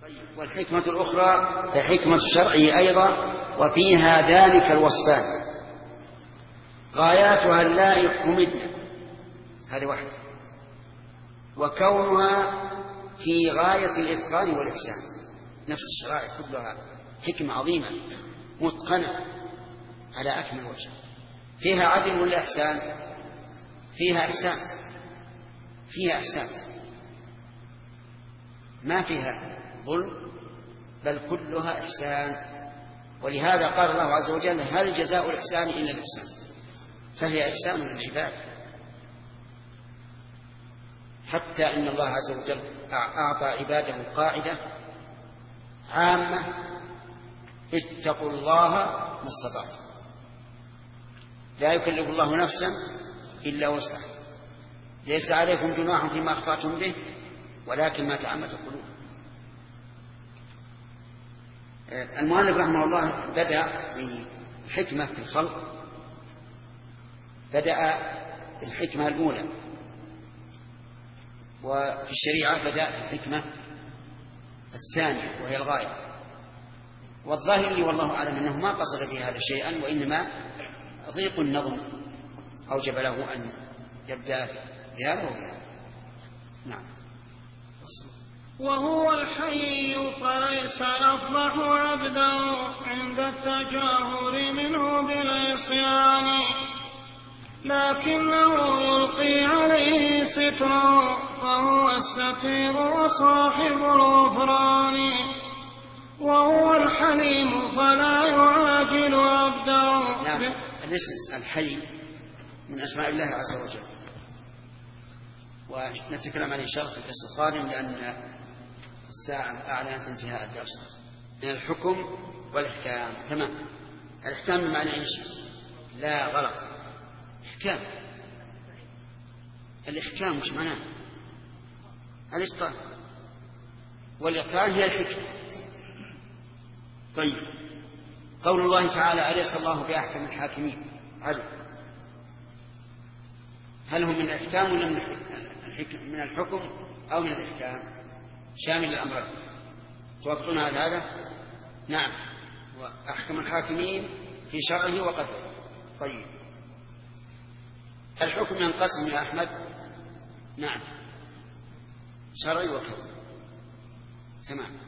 والحكمة الأخرى الحكمة الشرعية أيضا، وفيها ذلك الوصفان غاياتها اللائق مدنة، هذه واحدة، وكونها في غاية الإتقان والإحسان. نفس الشرائع كلها حكمة عظيمة متقنة على أكمل وجه. فيها عدل ولا إحسان؟ فيها إحسان، فيها إحسان، ما فيها ظلم، بل كلها إحسان. ولهذا قال الله عز وجل: هل جزاء الإحسان إلا الإحسان؟ فهي إحسان للعباد، حتى إن الله عز وجل أعطى عباده قاعدة عامة: اتقوا الله ما استطعتم، لا يكلف الله نفسا إلا وسعها، ليس عليكم جناح فيما أخطأتم به ولكن ما تعمدت القلوب. المؤلف رحمه الله بدأ بالحكمة في الخلق، بدأ الحكمة الأولى، وفي الشريعة بدأ الحكمة الثانية وهي الغاية. والظاهر لي والله أعلم أنه ما قصد في هذا شيئا، وإنما ضيق النظم أوجب له أن يبدأ بهذا وبهذا. نعم. وهو الحي فليس يفضح عبدا عند التجاهر منه بالعصيان، لكنه يلقي عليه سترا فهو الستير وصاحب الغفران. وهو الحليم فلا يعاجل عبده. نعم. الاسم الحي من أسماء الله عز وجل، ونتكلم عن إشارة الاسم القادم لأن الساعة أعلنت انتهاء الدرس. من الحكم والإحكام. تمام. الإحكام بمعنى إيش؟ لا، غلط. إحكام، الإحكام مش معناه الإتقان، والإتقان هي الحكمة. طيب، قول الله تعالى: أليس الله بأحكم الحاكمين؟ عدل. هل هم من الإحكام ولا من الحكم أو من الإحكام؟ شامل الأمرين. توافقون على هذا؟ نعم. وأحكم الحاكمين في شرعه وقدره. طيب، الحكم ينقسم يا أحمد. نعم، شرعي وكوني. تمام.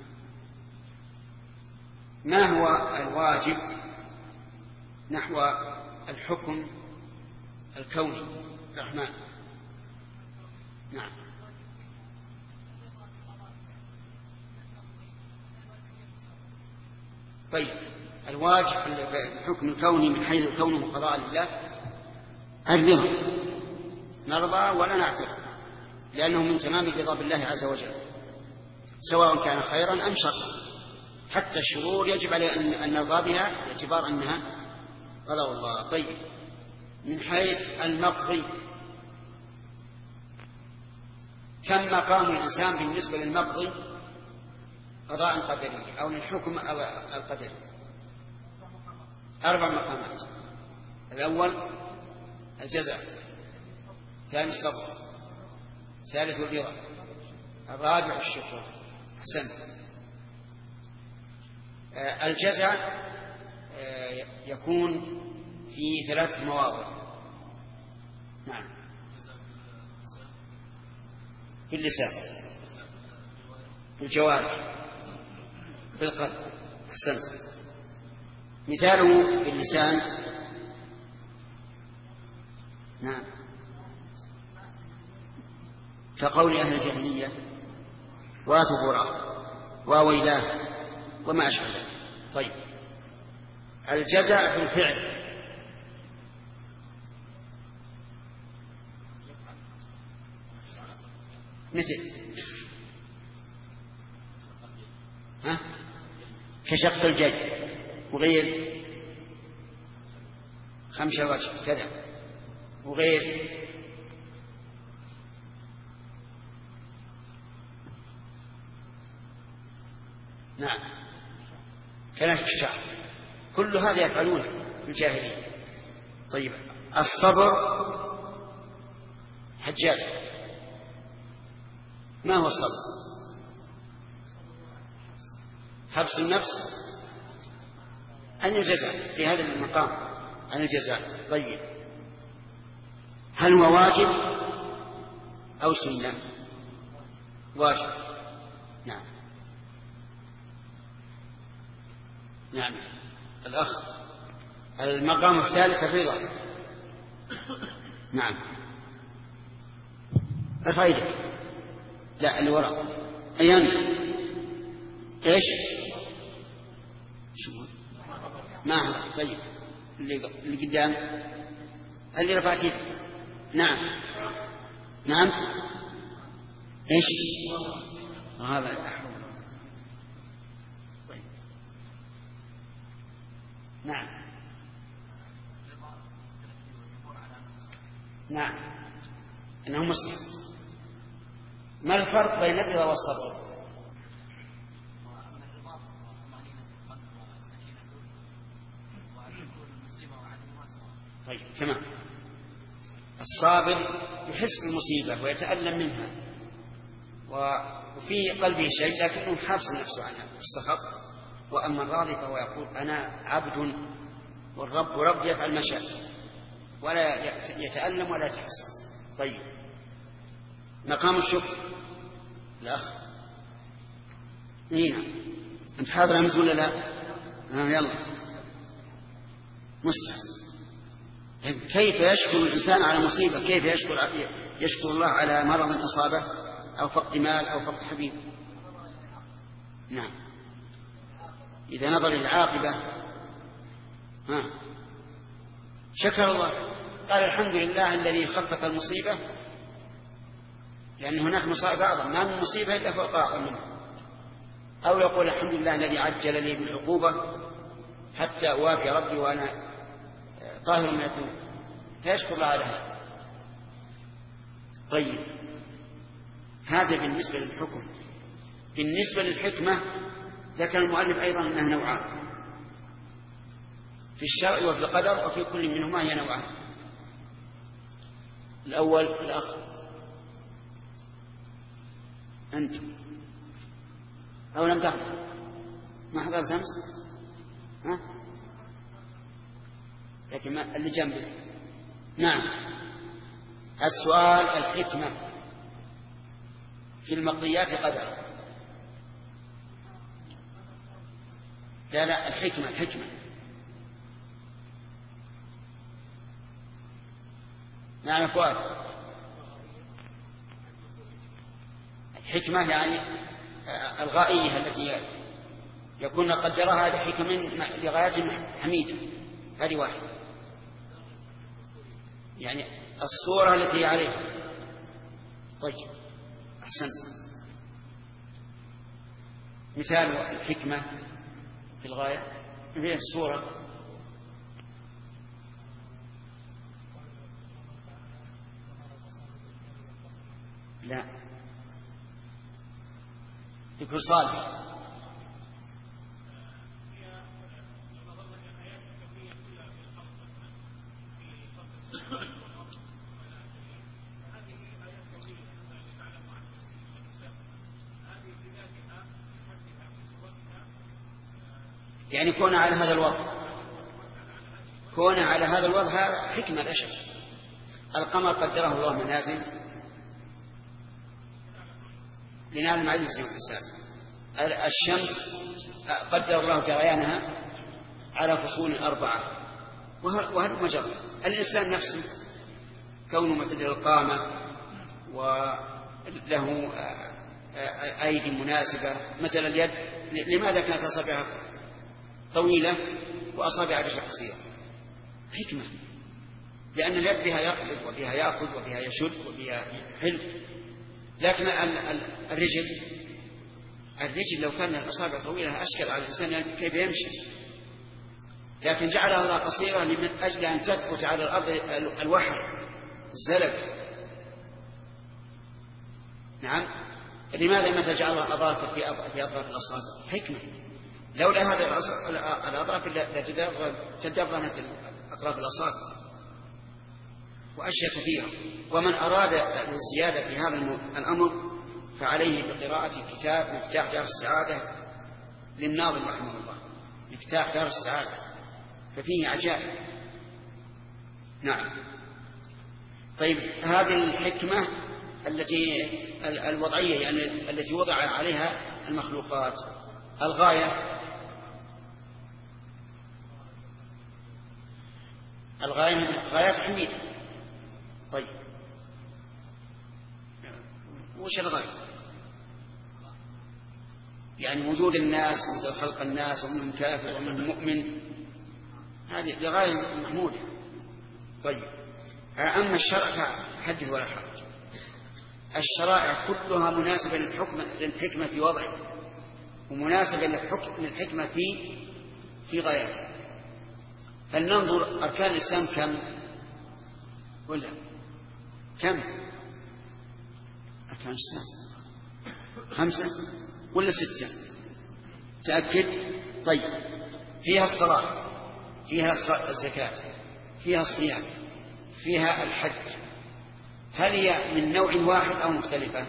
ما هو الواجب نحو الحكم الكوني الرحمن؟ نعم. طيب، الواجب في الحكم الكوني من حيث كونه قضاء لله الرضا، نرضى ولا نعترض، لأنه من تمام رضا بالله عز وجل، سواء كان خيرا أم شرا. حتى الشرور يجب عليه أن نرضى بها باعتبار أنها قضاء الله. طيب، من حيث المقضي، كم مقام الإنسان بالنسبة للمقضي قضاء قدري أو للحكم القدري؟ 4 مقامات. الأول الجزاء، الثاني الصبر، الثالث الرضا، الرابع الشكر. أحسنت. الجزاء يكون في 3 مواضع. نعم. في اللسان، في الجوارح، في القلب. أحسنت. مثاله في اللسان: نعم، كقول أهل الجاهلية: وثبورا وويلاه وما أشبه ذلك. طيب، الجزاء في الفعل: مثل كشق الجيب وغير، خمش الوجه كذا وغير. نعم، كنشف الشعر. كل هذا يفعلونه في الجاهلية. طيب، الصبر: حجاج، ما هو الصبر؟ حبس النفس عن الجزاء في هذا المقام، عن الجزاء. طيب هل هو واجب أو سنة؟ واجب. نعم. نعم. الأخ المقام الثالث الرضا. نعم. ارفع يدك. لا اللي وراء. أيان ايش؟ شو ما طيب اللي قدام اللي رفعت يدك. نعم. نعم. ايش هذا؟ طيب. نعم. نعم انه مسلم. ما الفرق بين الرضا والصبر؟ طيب تمام. الصابر يحس بالمصيبة ويتألم منها وفي قلبه شيء لكنه حابس نفسه عنها السخط. وأما الراضي فهو يقول أنا عبد والرب رب يفعل ما شاء ولا يتألم ولا يتحسن. طيب مقام الشكر الأخ نينا أنت حاضر أمس ولا لا؟ يلا مستحيل. كيف يشكر الإنسان على مصيبة؟ كيف يشكر الله على مرض أصابه أو فقد مال أو فقد حبيب؟ نعم إذا نظر العاقبة شكر الله، قال الحمد لله الذي خفف المصيبة، لأن هناك مصائب أعظم، ما من مصيبة إلا فوق أعظم منها. أو يقول الحمد لله الذي عجل لي بالعقوبة حتى أوافي ربي وأنا طاهر من الذنوب، فيشكر الله على هذا. طيب هذا بالنسبة للحكم. بالنسبة للحكمة ذكر المؤلف أيضا أنها نوعان في الشرع وفي القدر، وفي كل منهما هي نوعان. الأول الأخ أنت أو لم تحضر؟ ما حضرت أمس؟ لكن اللي جنبك. نعم. السؤال الحكمة في المقضيات قدر. لا الحكمة. نعم فؤاد. الحكمة يعني الغائية التي يكون قدرها بحكم لغاية حميدة، هذه واحدة. يعني الصورة التي عليها. طيب أحسنت. مثال الحكمة في الغاية في الصورة. لا يكون صالح. يعني كون على هذا الوضع هذا حكمة لا شك. القمر قدره الله منازل لنعلم عدد السنين والحساب. الشمس قدر الله جريانها على فصول 4 وهل مجرى. الإنسان نفسه كونه معتدل القامة وله أيدي مناسبة، مثلا اليد لماذا كانت أصابعها طويلة وأصابعها قصيرة؟ حكمة، لأن اليد بها يقبض وبها يأخذ وبها يشد وبها يحل. لكن الرجل لو كان الأصابع طويلة أشكل على الإنسان كيف يمشي، لكن جعلها الله قصيرة من أجل أن تثبت على الأرض الوحل الزلق. نعم. لماذا مثل جعل الله أظافر في أطراف الأصابع؟ حكمة. لولا هذا الأظافر لتدرنت أطراف الأصابع وأشياء كثيرة. ومن أراد الزيادة في هذا الأمر فعليه بقراءة كتاب مفتاح دار السعادة للناظم رحمه الله، مفتاح دار السعادة، ففيه عجائب. نعم. طيب هذه الحكمة الوضعية، يعني التي وضع عليها المخلوقات، الغايات حميدة. طيب وش الغاية؟ يعني وجود الناس، وجود خلق الناس، ومنهم كافر ومنهم مؤمن، هذه لغاية محمودة. طيب أما الشرع فحدث ولا حرج. الشرائع كلها مناسبة للحكمة في وضعه، ومناسبة للحكمة في غايته. فلننظر أركان الإسلام كم أركان الإسلام؟ 5 ولا 6؟ تأكد. طيب فيها الصلاة، فيها الزكاة، فيها الصيام، فيها الحج. هل هي من نوع واحد أو مختلفة؟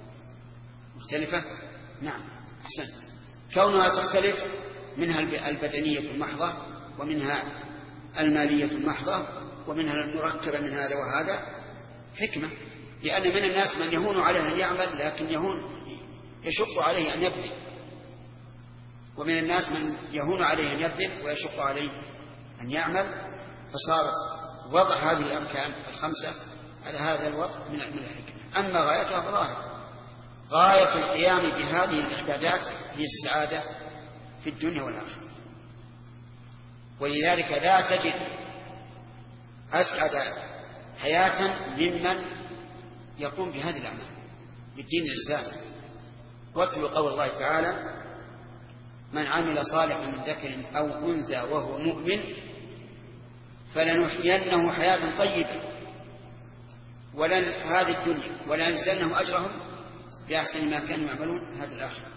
نعم، أحسن. كونها تختلف، منها البدنية المحضة، ومنها المالية المحضة، ومنها المركبة من هذا وهذا، حكمة. لأن من الناس من يهون عليه أن يعمل، لكن يشق عليه أن يبذل، ومن الناس من يهون عليه أن يبذل ويشق عليه أن يعمل. فصارت وضع هذه الأركان 5 على هذا الوضع من الحكمة. أما غايتها فظاهر، غاية القيام بهذه العبادات هي السعادة في الدنيا والآخرة. ولذلك لا تجد أسعد حياة ممن يقوم بهذه الأعمال بالدين الإسلامي. واتلوا قول الله تعالى: من عمل صالحا من ذكر أو أنثى وهو مؤمن فلنحيينه حياة طيبة هذه الدنيا ولنجزينهم أجرهم بأحسن ما كانوا يعملون هذا الآخرة.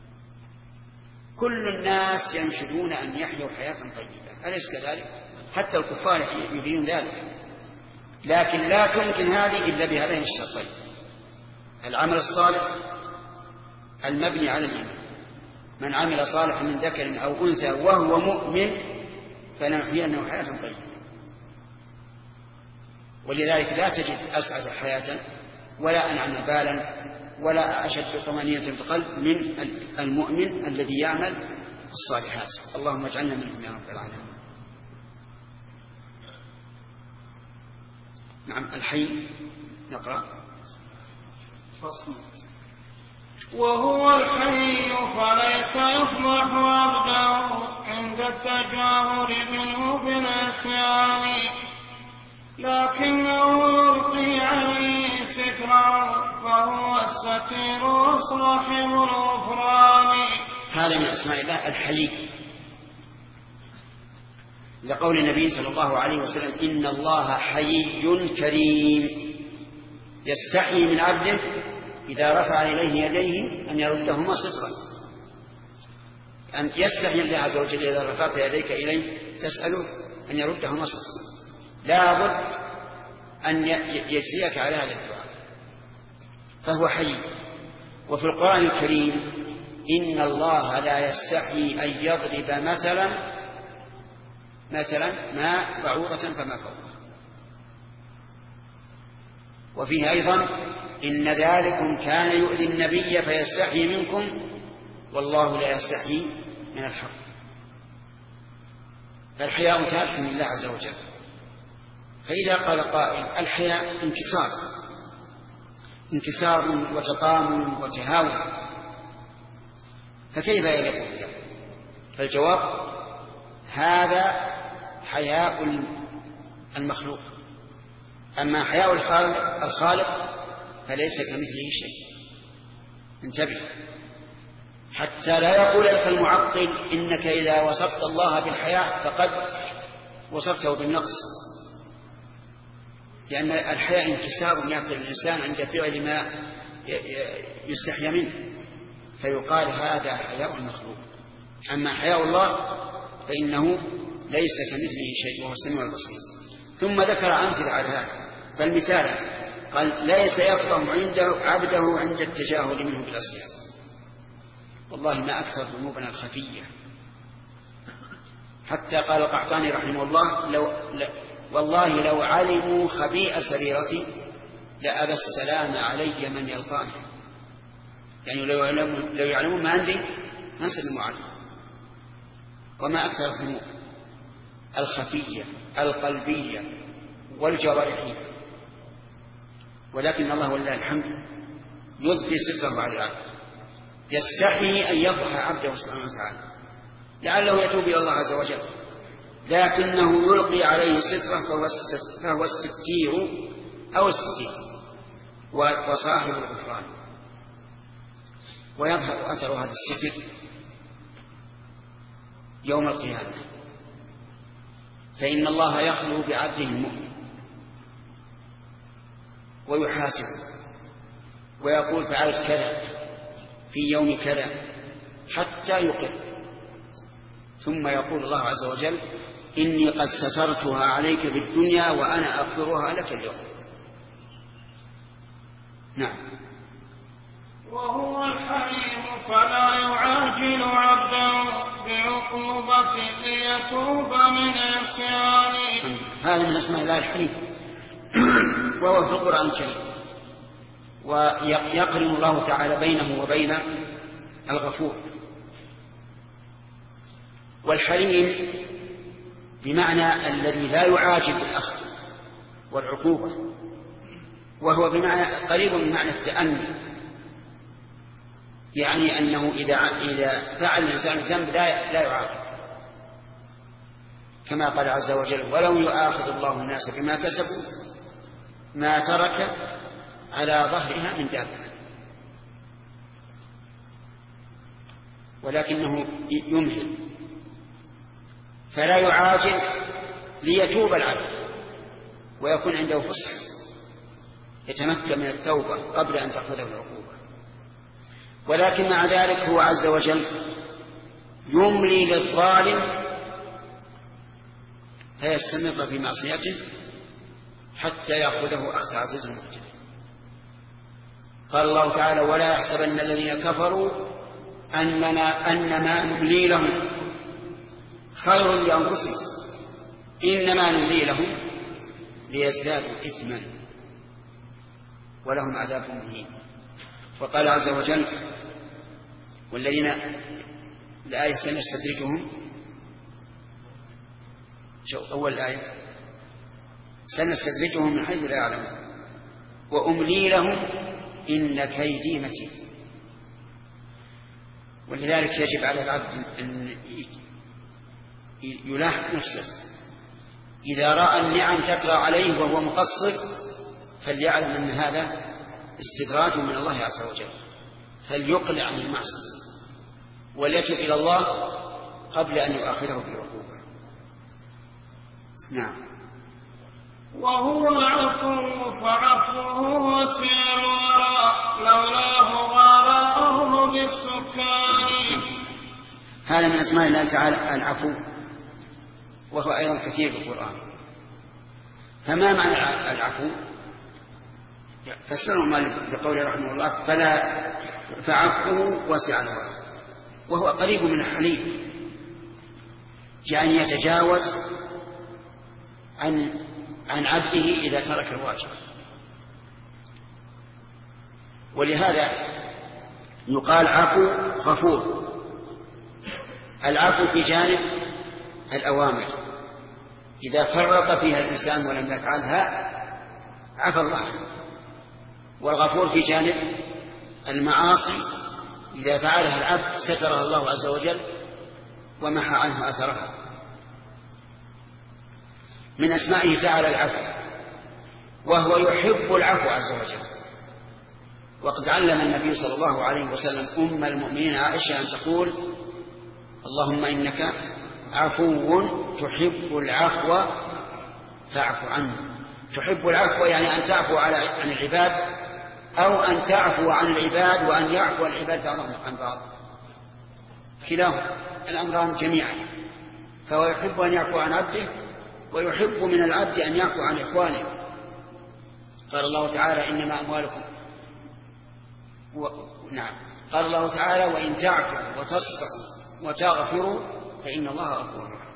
كل الناس ينشدون أن يحيوا حياة طيبة، أليس كذلك؟ حتى الكفار يريدون ذلك، لكن لا تمكن هذه إلا بهذين الشرطين: العمل الصالح المبني على الإيمان. من عمل صالحا من ذكر أو أنثى وهو مؤمن فلنحيينه حياة طيبة. ولذلك لا تجد أسعد حياة ولا أنعم بالا ولا أشد طمأنينة في القلب من المؤمن الذي يعمل الصالحات. اللهم اجعلنا منهم يا رب العالمين. نعم. الحي نقرأ. فصل. وهو الحي فليس يفضح عبده عند التجاهر منه بالعصيان، لكنه يلقي عليه سترا فهو الستير وصاحب الغفران. هذا من أسماء الله الحليم، لقول النبي صلى الله عليه وسلم: إن الله حيي كريم يستحيي من عبده إذا رفع إليه يديه أن يردهما صفرا. أن يستحيي الله عز وجل إذا رفعت يديك إليه تسأله أن يردهما صفرا. لا بد أن يجزيك على هذا الدعاء، فهو حي. وفي القرآن الكريم: إن الله لا يستحيي أن يضرب مثلا ما بعوضة فما فوقها. وفيه أيضا: إن ذلكم كان يؤذي النبي فيستحيي منكم والله لا يستحيي من الحق. فالحياء ثابت من الله عز وجل. فإذا قال قائل: الحياء انكسار وتطامن وتهاون، فكيف يليق بالله؟ فالجواب: هذا حياء المخلوق، أما حياء الخالق فليس كمثله شيء. انتبه حتى لا يقول لك المعطل: إنك إذا وصفت الله بالحياء فقد وصفته بالنقص، لأن الحياء انكسار يأتي الإنسان عند فعل ما يستحيا منه، فيقال هذا حياء المخلوق. أما حياء الله فإنه ليس كمثله شيء وهو السميع البصير. ثم ذكر أمثلة على هذا، فالمثال قال: ليس يفضح عنده عبده عند التجاهل منه بالعصيان. والله ما أكثر ذنوبنا الخفية. حتى قال القحطاني رحمه الله والله لو علموا خبيئة سريرتي لأبى السلام علي من يلقاني. يعني لو يعلمون ما عندي ما سلموا علي. وما أكثر الذنوب الخفية القلبية والجوارحية، ولكن الله ولله الحمد يضفي ستره على العبد، يستحي أن يفضح عبده سبحانه وتعالى لعله يتوب إلى الله عز وجل، لكنه يلقي عليه ستره فهو الستير أو الستير وصاحب الغفران. ويظهر أثر هذا الستر يوم القيامة، فإن الله يخلو بعبده المؤمن ويحاسبه ويقول فعلت كذا في يوم كذا حتى يقر، ثم يقول الله عز وجل إني قد سترتها عليك بالدنيا وأنا أغفرها لك اليوم. نعم. وهو الحليم فلا يعاجل عبده بعقوبة ليتوب من عصيانه. هذا من اسماء الله الحليم وهو في القرآن الكريم، ويقرن الله تعالى بينه وبين الغفور. والحليم بمعنى الذي لا يعاجل الأخذ والعقوبة، وهو بمعنى قريب من معنى التأني، يعني أنه إذا فعل الإنسان الذنب لا يعاقب، كما قال عز وجل ولو يؤاخذ الله الناس بما كسبوا ما ترك على ظهرها من دابة، ولكنه يمهل فلا يعاجل ليتوب العبد ويكون عنده فسح يتمكن من التوبة قبل أن تأخذه العقوبة. ولكن مع ذلك هو عز وجل يملي للظالم فيستمر في معصيته حتى يأخذه أخذ عزيز مقتدر. قال الله تعالى ولا يحسبن الذين كفروا أنما نملي لهم خير لأنفسهم إنما نملي لهم ليزدادوا إثما ولهم عذاب مهين. وقال عز وجل والذين الآية سنستدرجهم، أول الآية سنستدرجهم من حيث لا يعلمون وأملي لهم إن كيدي متين. ولذلك يجب على العبد أن يلاحظ نفسه إذا رأى النعم تترى عليه وهو مقصر فليعلم أن هذا استدراج من الله عز وجل، فليقلع عن المعصية وليتب إلى الله قبل أن يؤاخذه بالعقوبة. نعم. وهو العفو فعفوه وسع الورى لولاه غراه بالسكان. هذا من أسماء الله تعالى العفو، وهو أيضا كثير في القرآن. فما معنى العفو؟ فسره مالك بقوله رحمه الله فعفوه وسع الورى، وهو قريب من الحليم يعني يتجاوز عن عبده إذا ترك الواجب. ولهذا يقال عفو غفور. العفو في جانب الأوامر إذا فرط فيها الإنسان ولم يفعلها عفى الله عنه، والغفور في جانب المعاصي إذا فعلها العبد سترها الله عز وجل ومحى عنه أثرها. من أسمائه تعالى العفو، وهو يحب العفو عز وجل. وقد علم النبي صلى الله عليه وسلم أم المؤمنين عائشة أن تقول اللهم إنك عفو تحب العفو فاعف عنه. تحب العفو يعني أن تعفو عن العباد، أو أن تعفو عن العباد وأن يعفو العباد بعضهم عن بعض، كلاهما الأمران جميعا. فهو يحب أن يعفو عن عبده ويحب من العبد أن يعفو عن إخوانه. قال الله تعالى إنما أموالكم نعم قال الله تعالى: وإن تعفوا وتصفحوا وتغفروا فإن الله غفور رحيم.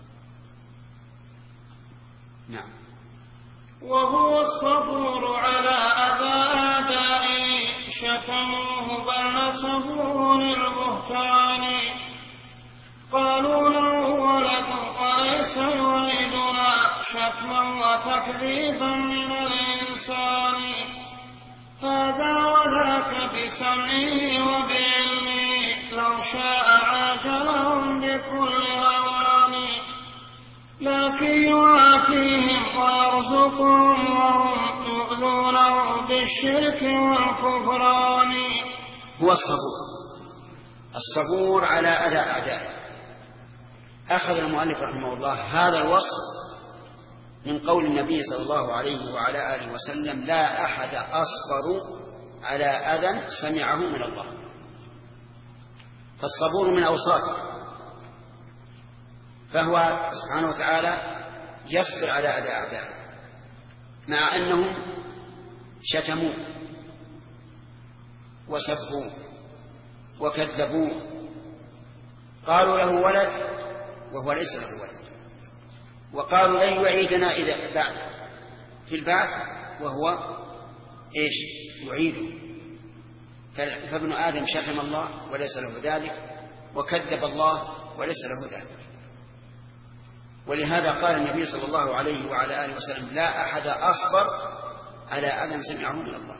نعم. وهو الصبور على أذى أعدائه شتموه بل نسبوه للبهتان. قالوا له ولد وليس يريدنا شتما وتكذيبا من الإنسان. هذا وذاك بسمعه وبعلمه لو شاء عاجلهم بكل هوان. لكن يعافيهم ويرزقهم وهم يؤذونه بالشرك والكفران. هو الصبور على أذى أعدائه. أخذ المؤلف رحمه الله هذا الوصف من قول النبي صلى الله عليه وعلى آله وسلم: لا أحد أصبر على أذى سمعه من الله. فالصبور من أوصافه، فهو سبحانه وتعالى يصبر على أذى أعدائه مع أنهم شتموه وسبوه وكذبوه. قالوا له ولد وهو ليس له ولد، وقالوا لن يعيدنا إذا بعد في البعث وهو يعيده. فابن آدم شتم الله وليس له ذلك، وكذب الله وليس له ذلك. ولهذا قال النبي صلى الله عليه وعلى آله وسلم: لا أحد أصبر على أذى سمعه من الله.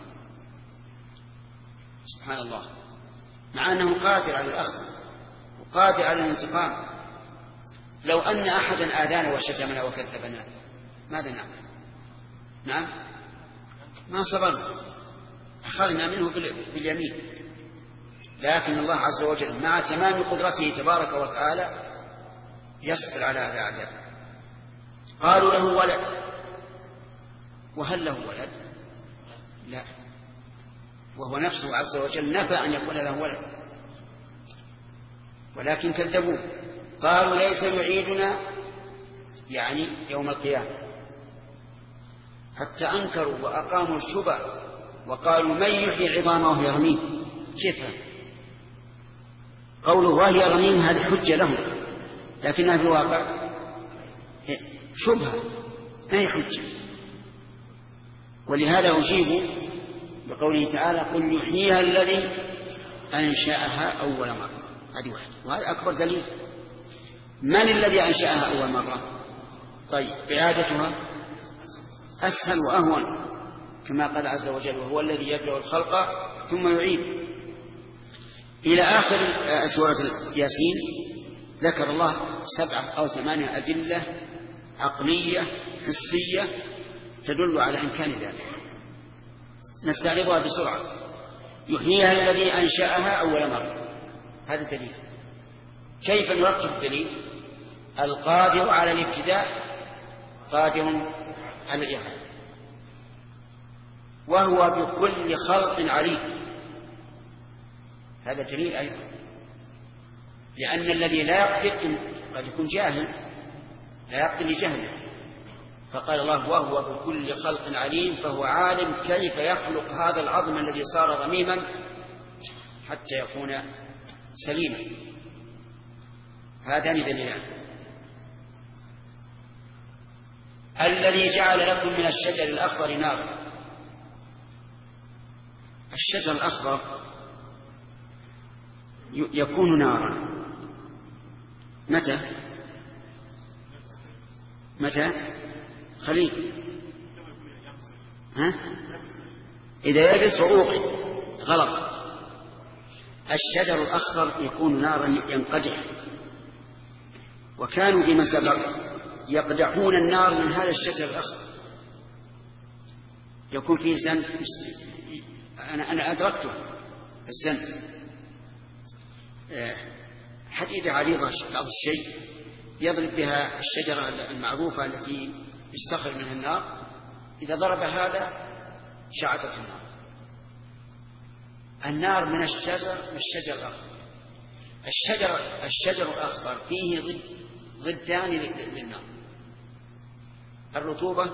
سبحان الله، مع أنه قادر على الأخذ وقادر على الانتقام. لو أن أحدا آذانا وشتمنا وكذبنا ماذا نعمل؟ نعم، ما صبرنا، أخذنا منه باليمين. لكن الله عز وجل مع تمام قدرته تبارك وتعالى يصبر على أذى أعدائه. قالوا له ولد، وهل له ولد؟ لا، وهو نفسه عز وجل نفى أن يكون له ولد، ولكن كذبوه. قالوا ليس يعيدنا يعني يوم القيامة، حتى أنكروا وأقاموا الشبه وقالوا: من يحيي العظام وهي رميم؟ كيف قوله وهي رميم؟ هذه حجة لهم، لكنها في الواقع شبهة ما هي حجة. ولهذا أجيبوا بقوله تعالى: قل يحييها الذي أنشأها أول مرة. هذه واحدة، وهذا أكبر دليل. من الذي أنشأها أول مرة؟ طيب، إعادتها أسهل وأهون، كما قال عز وجل: وهو الذي يبدأ الخلق ثم يعيد. إلى آخر سورة ياسين ذكر الله 7 أو 8 أدلة عقلية حسية تدل على إمكان ذلك. نستعرضها بسرعة. يحييها الذي أنشأها أول مرة، هذا دليل. كيف نركب الدليل؟ القادر على الابتداء قادر على الإعادة، وهو بكل خلق عليم. هذا دليل أيضا، لأن الذي لا يقدر قد يكون جاهل لا يقدر لجهله، فقال الله: وهو بكل خلق عليم، فهو عالم كيف يخلق هذا العظم الذي صار رميما حتى يكون سليما. هذان دليلان. الذي جعل لكم من الشجر الأخضر نارا. الشجر الأخضر يكون نارا متى خليل إذا يبس وأوقد غلط. الشجر الأخضر يكون نارا ينقدح، وكانوا فيما سبق يقدحون النار من هذا الشجر الأخضر، يكون فيه زن. أنا أدركته الزن، حديدة عريضة بعض الشيء يضرب بها الشجرة المعروفة التي يستخرج منها النار، إذا ضرب هذا شعطت النار. النار من الشجر الأخضر. الشجر الأخضر فيه ضدان للنار: الرطوبة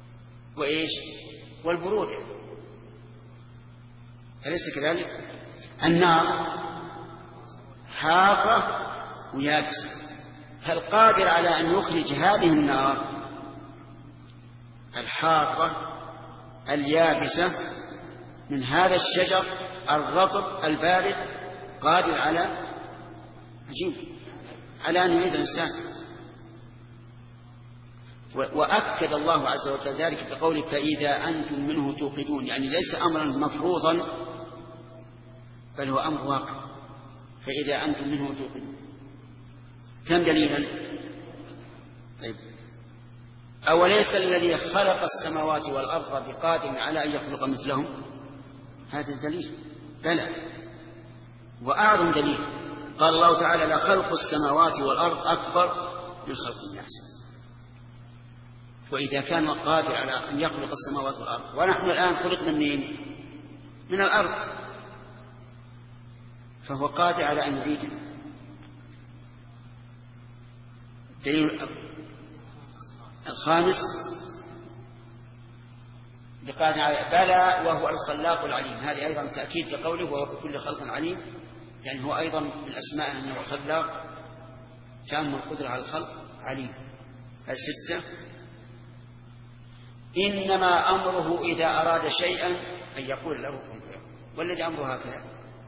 والبرودة، أليس كذلك؟ النار حارة ويابسة، فالقادر على أن يخرج هذه النار الحارة اليابسة من هذا الشجر الرطب البارد قادر على أن يعيد الإنسان. وأكد الله عز وجل ذلك بقوله فإذا أنتم منه توقدون، يعني ليس أمرا مفروضا بل هو أمر واقع. فإذا أنتم منه توقدون كم دليلا؟ طيب، أوليس الذي خلق السماوات والأرض بقادر على أن يخلق مثلهم؟ هذا الدليل بلى، وأعظم دليل قال الله تعالى لخلق السماوات والأرض أكبر من خلق الناس. وإذا كان قادر على أن يخلق السماوات والأرض، ونحن الآن خلقنا منين؟ من الأرض، فهو قادر على أن يعيدنا. الدليل الخامس بقادر على بلى وهو الخلاق العليم، هذه أيضا تأكيد لقوله وهو بكل خلق عليم، يعني هو أيضا من أسماء أنه خلاق تام القدرة على الخلق عليم. الستة إنما أمره إذا أراد شيئا أن يقول له كن فيكون، والذي أمره هكذا.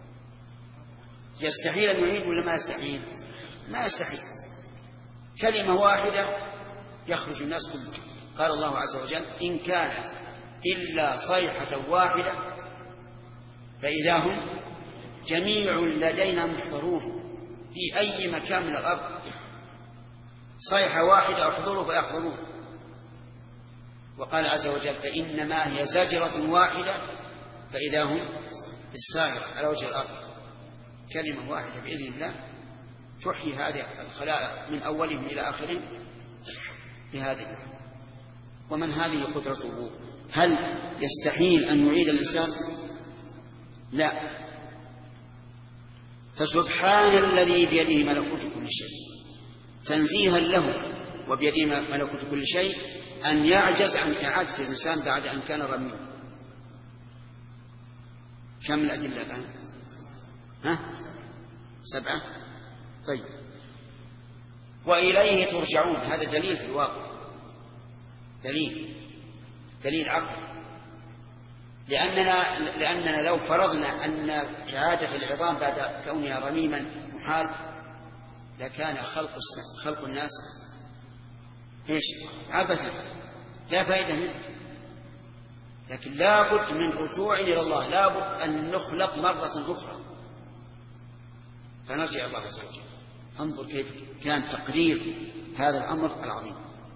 يستحيل أن يعيد ولا ما يستحيل؟ ما يستحيل، كلمة واحدة يخرج الناس كلهم. قال الله عز وجل إن كانت إلا صيحة واحدة فإذا هم جميع لدينا محضرون في أي مكان من الأرض، صيحة واحدة أحضروا فيحضرون. وقال عز وجل فإنما هي زجرة واحدة فإذا هم بالساهرة على وجه الأرض. كلمة واحدة بإذن الله تحيي هذه الخلائق من أولهم إلى آخرهم بهذه. ومن هذه قدرته؟ هل يستحيل أن يعيد الإنسان؟ لا. فسبحان الذي بيده ملكوت كل شيء، تنزيها له وبيده ملكوت كل شيء أن يعجز عن إعادة الإنسان بعد أن كان رميما. كم الأدلة الآن؟ 7. طيب، وإليه ترجعون، هذا دليل في الواقع، دليل عقل. لأننا لو فرضنا أن إعادة العظام بعد كونها رميما محال لكان خلق الناس عبثا لا فائدة منه. لكن لا بد من رجوع إلى الله، لا بد أن نخلق مرة أخرى، فنرجع الله عز وجل. انظر كيف كان تقرير هذا الأمر العظيم.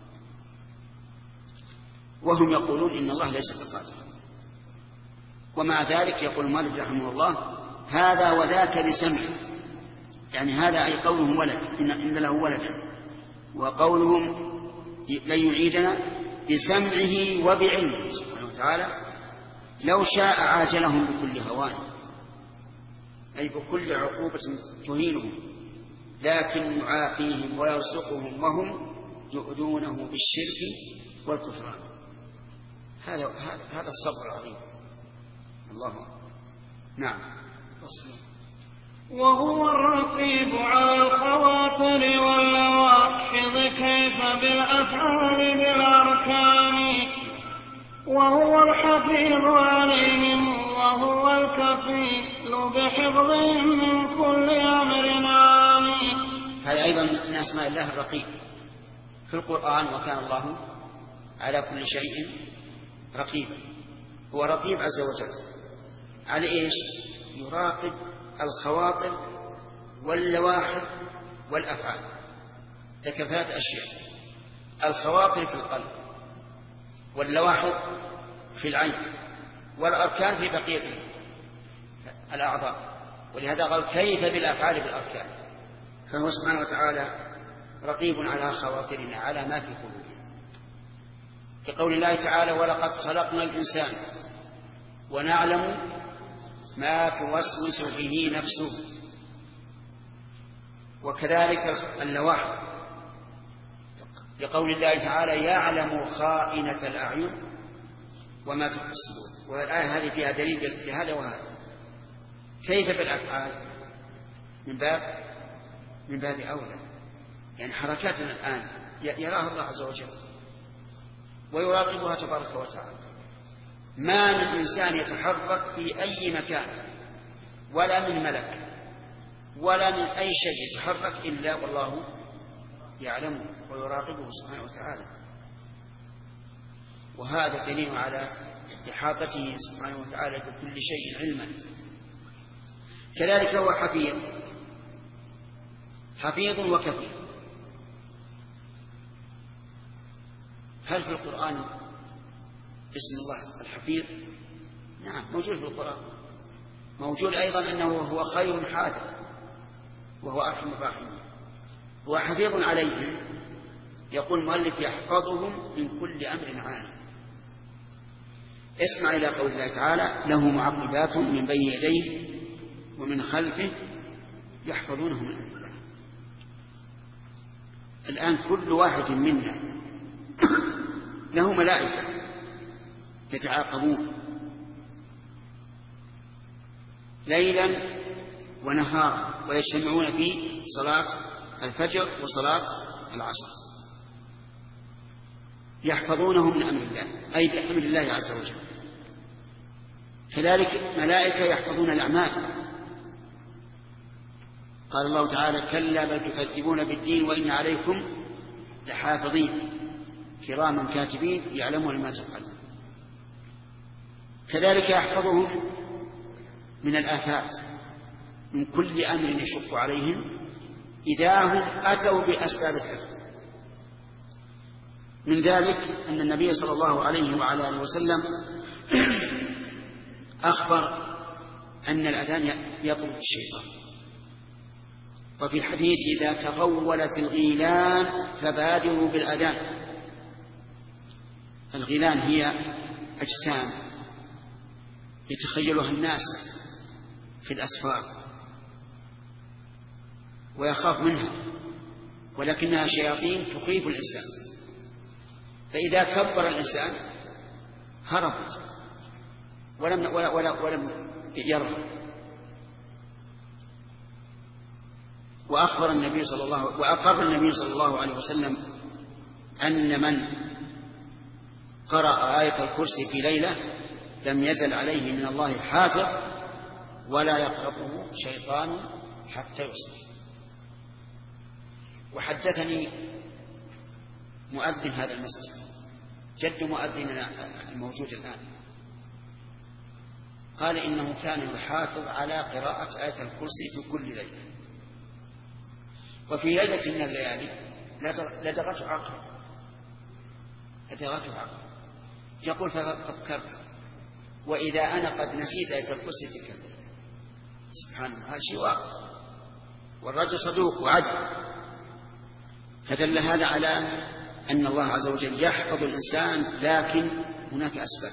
وهم يقولون إن الله ليس بقادر، ومع ذلك يقول مالك رحمه الله هذا وذاك بسمع، يعني هذا أي قولهم ولد إن له ولدا، وقولهم لن يعيدنا بسمعه وبعلمه سبحانه وتعالى. لو شاء عاجلهم بكل هوان، أي بكل عقوبة تهينهم، لكن يعافيهم ويرزقهم وهم يؤذونه بالشرك والكفران. هذا الصبر العظيم. الله نعم. وهو الرقيب على الخواطر واللواحظ كيف بالأفعال بالأركان، وهو الحفيظ عليهم وهو الكفيل بحفظهم من كل أمر آمين. هذا أيضا من أسماء الله الرقيب في القرآن، وكان الله على كل شيء رقيبا. هو رقيب عز وجل على إيش؟ يراقب الخواطر واللواحظ والأفعال. ذكر 3 أشياء: الخواطر في القلب، واللواحظ في العين، والأركان في بقية الأعضاء. ولهذا قال كيف بالأفعال بالأركان. فهو سبحانه وتعالى رقيب على خواطرنا، على ما في قلوبنا. كقول الله تعالى ولقد خلقنا الإنسان ونعلم ما توسوس به نفسه. وكذلك اللواحظ لقول الله تعالى يعلم خائنة الأعين وما تخفي الصدور. والآية هذه فيها دليل لهذا وهذا. كيف بالأفعال؟ من باب أولى، يعني حركاتنا الآن يراها الله عز وجل ويراقبها تبارك وتعالى. ما من إنسان يتحرك في أي مكان ولا من ملك ولا من أي شيء يتحرك إلا والله يعلمه ويراقبه سبحانه وتعالى، وهذا دليل على إحاطته سبحانه وتعالى بكل شيء علما. كذلك هو حفيظ وكفيل. هل في القرآن اسم الله الحفيظ؟ نعم موجود في القرآن. موجود أيضا أنه هو خير حافظ وهو أرحم الراحمين. هو حفيظ عليهم، يقول المؤلف يحفظهم من كل أمر عالم. اسمع إلى قول الله تعالى له معقبات من بين يديه ومن خلفه يحفظونه من أمر الله. الآن كل واحد منا له ملائكة يتعاقبون ليلا ونهارا ويجتمعون في صلاة الفجر وصلاة العصر يحفظونه من أمر الله، أي بأمر الله عز وجل. كذلك ملائكة يحفظون الأعمال. قال الله تعالى كلا بل تكذبون بالدين وإن عليكم لحافظين كراما كاتبين يعلمون ما تفعلون. كذلك يحفظهم من الآفات، من كل أمر يشق عليهم إذا هم أتوا بأسباب الحفظ. من ذلك أن النبي صلى الله عليه وعلى آله وسلم أخبر أن الأذان يطرد الشيطان. وفي الحديث إذا تغولت الغيلان فبادروا بالأذان. الغيلان هي أجسام يتخيلها الناس في الأسفار ويخاف منها، ولكنها شياطين تخيف الإنسان، فإذا كبر الإنسان هربت ولم يرهب. وأقر النبي صلى الله عليه وسلم أن من قرأ آية الكرسي في ليلة لم يزل عليه من الله حافظ ولا يقربه شيطان حتى يصبح. وحدثني مؤذن هذا المسجد جد مؤذننا الموجود الآن، قال إنه كان يحافظ على قراءة آية الكرسي في كل ليلة، وفي ليلة من الليالي لدغته عقرب. يقول ففكرت وإذا أنا قد نسيت آية الكرسي تلك الليلة. سبحان الله، هذا شيء واقع، والرجل صدوق وعدل. فدل هذا على أن الله عز وجل يحفظ الإنسان، لكن هناك أسباب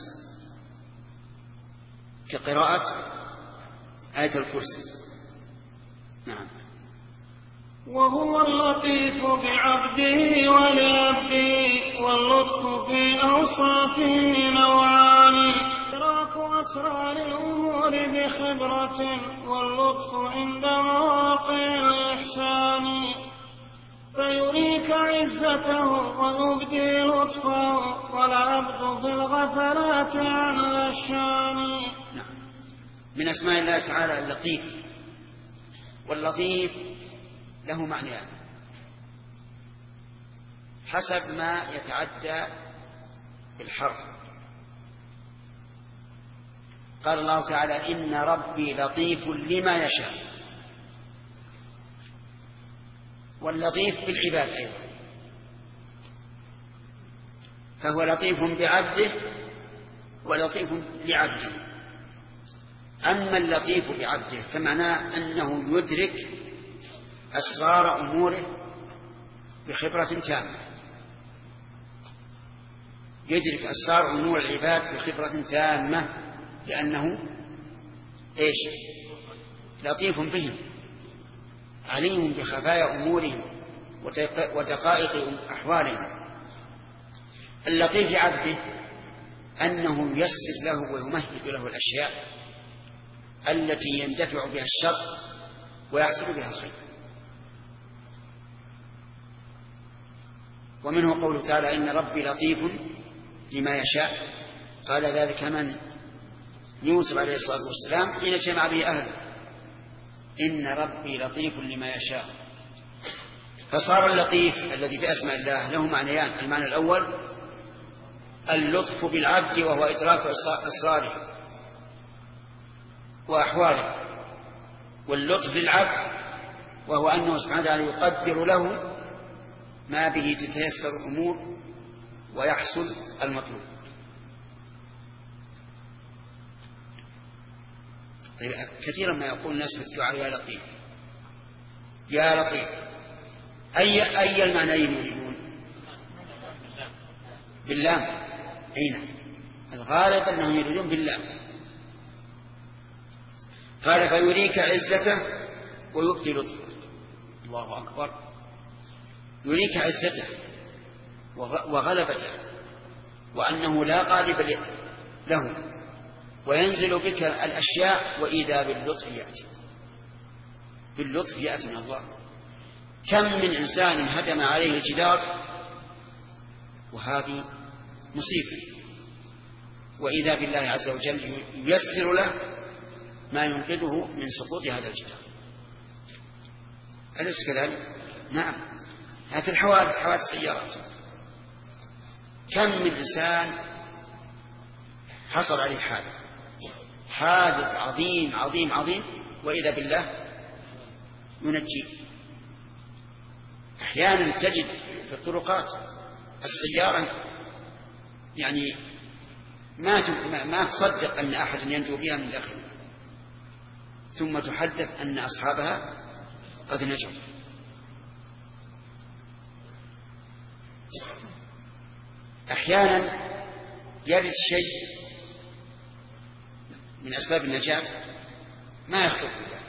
كقراءة آية الكرسي. نعم. وهو اللطيف بعبده ولعبده، واللطف في أوصافه نوعان: إدراك أسرار الأمور بخبرة، واللطف عند مواقع الإحسان. فيريك عزته ويبدي لطفه، والعبد في الغفلات عن الأشيان. من أسماء الله تعالى اللطيف. واللطيف له معنيان حسب ما يتعدى بالحرف. قال الله تعالى إن ربي لطيف لما يشاء، واللطيف بالعباد أيضا، فهو لطيف بعبده ولطيف لعبده. أما اللطيف بعبده فمعناه أنه يدرك أسرار أموره بخبرة تامة، يدرك أسرار أمور العباد بخبرة تامة، لأنه لطيف بهم، عليم بخفايا أمورهم ودقائق أحوالهم. اللطيف عبده أنه ييسر له ويمهد له الأشياء التي يندفع بها الشر ويحصل بها الخير. ومنه قوله تعالى إن ربي لطيف لما يشاء. قال ذلك من يوسف عليه الصلاة والسلام حين جمع به أهله إن ربي لطيف لما يشاء. فصار اللطيف الذي بأسماء الله له معنيان: المعنى الأول اللطف بالعبد وهو إدراك أسراره وأحواله، واللطف للعبد وهو أنه سبحانه وتعالى يقدر له ما به تتيسر الأمور ويحصل المطلوب. طيب كثيرا ما يقول الناس في الدعاء يا لطيف يا لطيف، أي المعنيين يريدون؟ باللام. أين الغالب أنهم يريدون باللام. قال فيريك عزته ويبقي لطفه. الله أكبر. يريك عزته وغلبته وأنه لا غالب له، وينزل بك الأشياء وإذا باللطف يأتي. باللطف يأتي من الله. كم من إنسان هدم عليه الجدار وهذه مصيبة، وإذا بالله عز وجل ييسر له ما ينقذه من سقوط هذا الجدار. أليس كذلك؟ نعم. في الحوادث، حوادث السيارات، كم من إنسان حصل عليه حادث عظيم عظيم عظيم وإذا بالله ينجي. أحيانا تجد في الطرقات السيارة يعني ما تصدق أن أحد ينجو بها من داخلها، ثم تحدث أن أصحابها قد نجوا. أحيانا يرد شيء من أسباب النجاة ما يخطر بالله.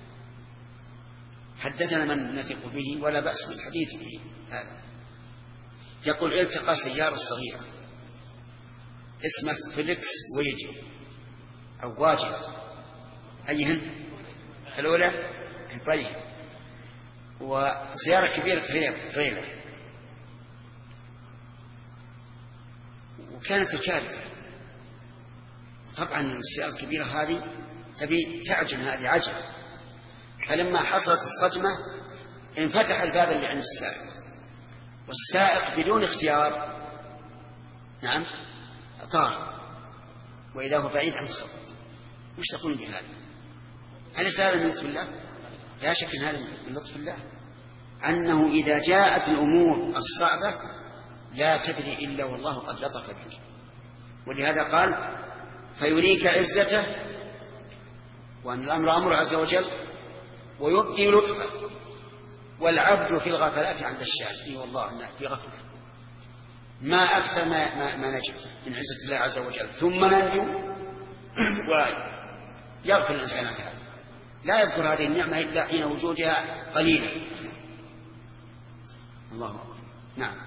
حدثنا من نثق به ولا بأس بالحديث به هذا، يقول التقى سيارة صغيرة اسمه فيليكس ويجي أو واجب، أيهن الأولى؟ طيب. وسيارة كبيرة تريلر، وكانت الكارثة. طبعا السيارة الكبيرة هذه تبي تعجن، هذه عجل. فلما حصلت الصدمة انفتح الباب اللي عند السائق، والسائق بدون اختيار نعم طار، وإذا هو بعيد عن الخط. وش تقول بهذا؟ أليس هذا من لطف الله؟ لا شك أن هذا من لطف الله، أنه إذا جاءت الأمور الصعبة لا تدري إلا والله قد لطف بك. ولهذا قال فيريك عزته، وأن الأمر أمر عز وجل، ويبقي لطفه. والعبد في الغفلات عند الشأن. إي والله في غفلة، ما أكثر ما نجد من عزة الله عز وجل، ثم ننجو ويغفل الإنسان هذا، لا يذكر هذه النعمة إلا حين وجودها قليلا. الله أكبر. نعم.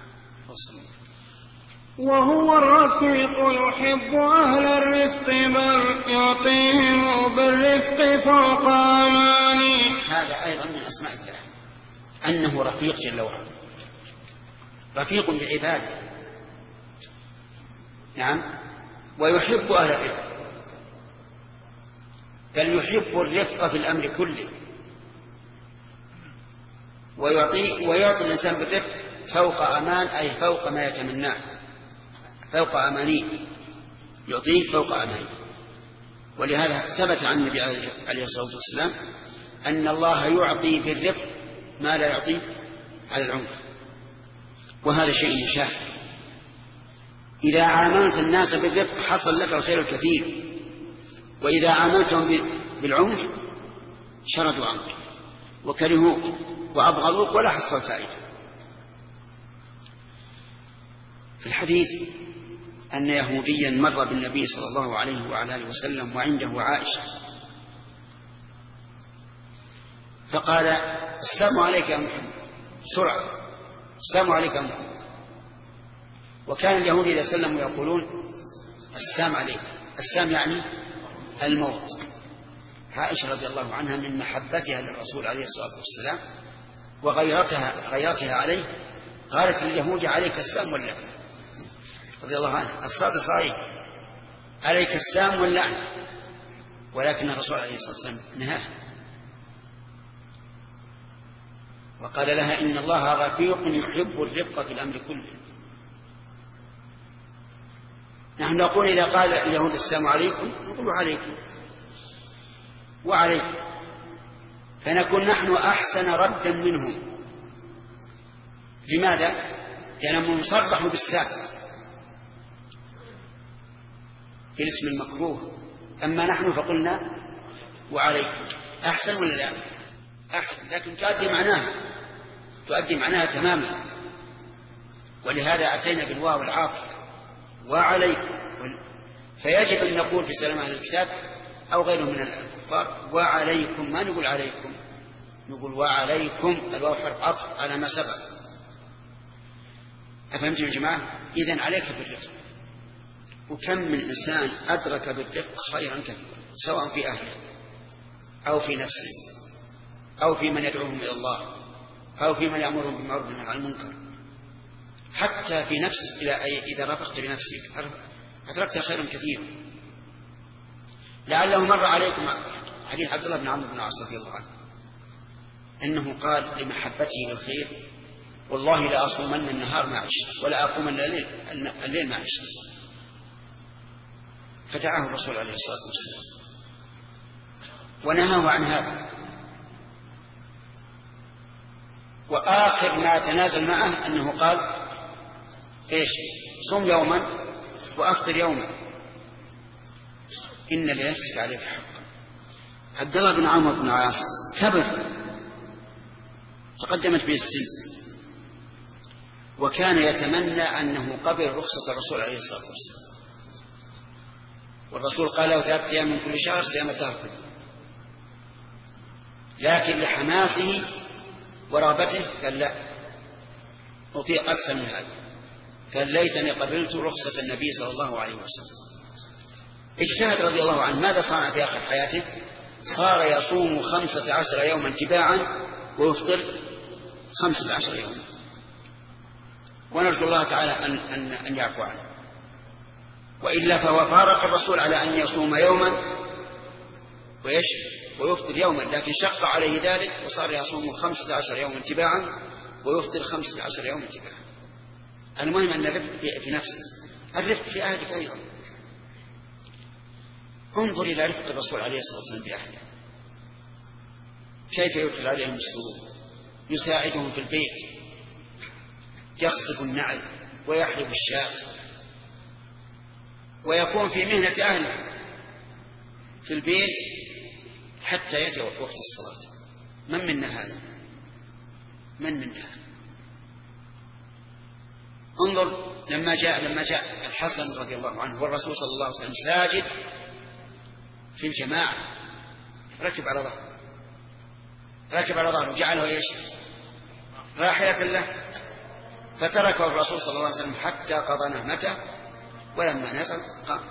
وهو الرفيق يحب أهل الرفق بل يعطيهم بالرفق فوق أماني. هذا أيضا من أسماء الله أنه رفيق جل وعلا، رفيق بعباده. نعم. ويحب أهل الرفق، بل يحب الرفق في الأمر كله، ويعطي الإنسان بالرفق فوق أمان، أي فوق ما يتمناه، فوق أمانيه، يعطيه فوق أمانيه. ولهذا ثبت عن النبي عليه الصلاة والسلام أن الله يعطي بالرفق ما لا يعطي على العنف، وهذا شيء مشاهد. إذا عاملت الناس بالرفق حصل لك الخير الكثير، وإذا عاملتهم بالعنف شردوا عنك وكرهوك وأبغضوك ولا حصلت فائدة. في الحديث أن يهوديا مر بالنبي صلى الله عليه وعلى آله وسلم وعنده عائشة، فقال السلام عليك يا محمد، بسرعة السلام عليك يا محمد. وكان اليهود إذا سلموا يقولون السلام عليك، السلام يعني الموت. عائشة رضي الله عنها من محبتها للرسول عليه الصلاة والسلام وغيرتها عليه قالت لليهود عليك السام واللعنة رضي الله عنها. الصاد صحيح عليك السام واللعنة، ولكن الرسول عليه الصلاة والسلام نهاها وقال لها إن الله رفيق يحب الرفق في الأمر كله. نحن نقول إذا قال اليهود السلام عليكم نقول عليكم وعليكم، فنكون نحن أحسن ردا منهم. لماذا؟ لأنهم مصرحوا بالسام في الاسم المكروه، أما نحن فقلنا وعليكم. أحسن ولا لا؟ أحسن، لكن تؤدي معناها تماما. ولهذا أتينا بالواو العاطفة وعليكم، فيجب أن نقول في سلام أهل الكتاب أو غيره من الكفار وعليكم، ما نقول عليكم، نقول وعليكم. الواو حرف عطف على ما سبق. أفهمتم يا جماعة؟ إذن عليك بالرفق. وكم من إنسان أدرك بالرفق خيرا كثيرا، سواء في أهله أو في نفسه أو في من يدعوهم إلى الله أو في من يأمرهم بالمعروف والنهي عن المنكر. حتى في نفسك إذا رفقت بنفسك أدركت خيرا كثيرا. لعله مر عليكم حديث عبد الله بن عمرو بن العاص رضي الله عنه أنه قال لمحبته للخير والله لا أصومن النهار ما عشت ولا أقومن الليل ما عشت، فدعاه الرسول عليه الصلاة والسلام ونهاه عن هذا. وآخر ما تنازل معه أنه قال إيش؟ صم يوما وأفطر يوما إن لنفسك عليك حقا. عبد الله بن عمرو بن العاص كبر، تقدمت به السن، وكان يتمنى أنه قبل رخصة الرسول عليه الصلاة والسلام، والرسول قال له 3 أيام من كل شهر صيام الدهر كله، لكن لحماسه ورغبته قال لا أطيق أكثر من هذا، قال ليتني قبلت رخصة النبي صلى الله عليه وسلم. اجتهد رضي الله عنه، ماذا صنع في آخر حياته؟ صار يصوم 15 يوما تباعا ويفطر 15 يوما، ونرجو الله تعالى أن يعفو عنه. وإلا فهو فارق الرسول على أن يصوم يوما ويفطر يوما، لكن شق عليه ذلك وصار يصوم 15 يوما تباعا ويفطر 15 يوما تباعا. المهم أن الرفق في نفسه، الرفق في أهلك أيضا. انظر إلى رفق الرسول عليه الصلاة والسلام بأهله، كيف يدخل عليهم السرور، يساعدهم في البيت، يخصف النعل ويحلب الشاة، ويكون في مهنة أهله في البيت حتى يأتي وقت الصلاة. من منا هذا؟ من منا هذا؟ انظر لما جاء الحسن رضي الله عنه والرسول صلى الله عليه وسلم ساجد في الجماعة، ركب على ظهره وجعله ايش؟ راحلة له، فتركه الرسول صلى الله عليه وسلم حتى قضى نهمته، ولما نزل قام.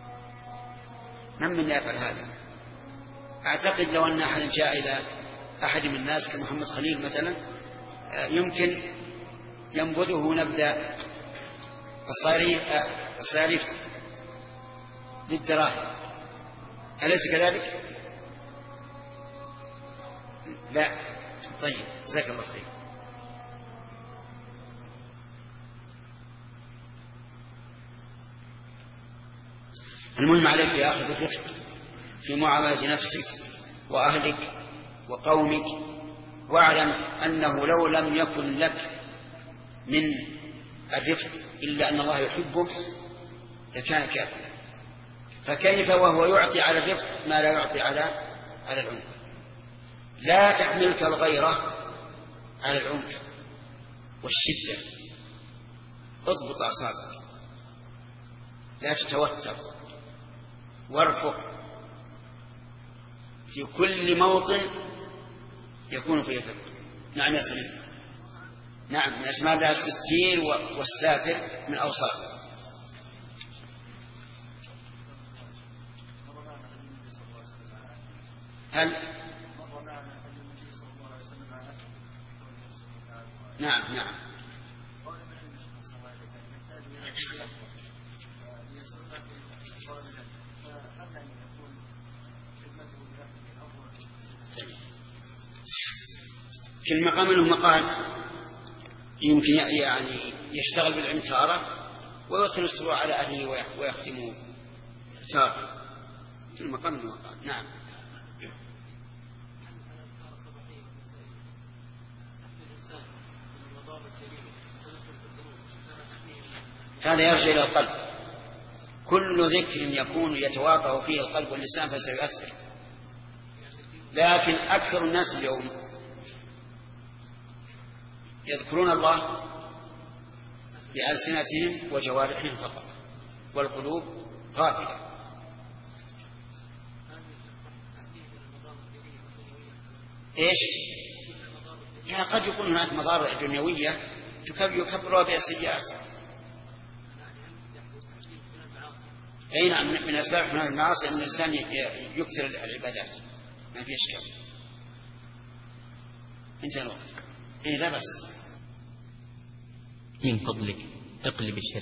من يفعل هذا؟ أعتقد لو أن أحد جاء إلى أحد من الناس كمحمد خليل مثلا يمكن ينبذه نبذ الصارف للدراهم، أليس كذلك؟ لا. طيب جزاك الله خير. المهم عليك يا أخي بالرفق في معاملة نفسك وأهلك وقومك، واعلم أنه لو لم يكن لك من الرفق إلا أن الله يحبه لكان كافرا. فكيف وهو يعطي على الرفق ما لا يعطي على العنف؟ لا تحملك الغيرة على العنف والشدة، اضبط أعصابك، لا تتوتر، وارفق في كل موطن يكون فيه الرفق. نعم يا سليم، نعم، من أسماء الله الستير والساتر من أوصافه. هل نعم نعم كل مقام له مقال، يمكن يعني يشتغل بالعلم تارة ويدخل السرور على أهله ويختمه تارة، كل مقام له مقال. نعم. هذا يرجع إلى القلب، كل ذكر يكون يتواطأ فيه القلب واللسان فسيؤثر، لكن أكثر الناس اليوم يذكرون الله بألسنتهم وجوارحهم فقط، والقلوب غافلة. إيش؟ لا، قد يكون هناك مضار دنيوية يكبرها بها السيئات. أي نعم، من أسباب حمل المعاصي أن الإنسان يكثر العبادات، ما في إشكال. انتهى الوقت. إيه لا بس. من فضلك اقلب الشريط.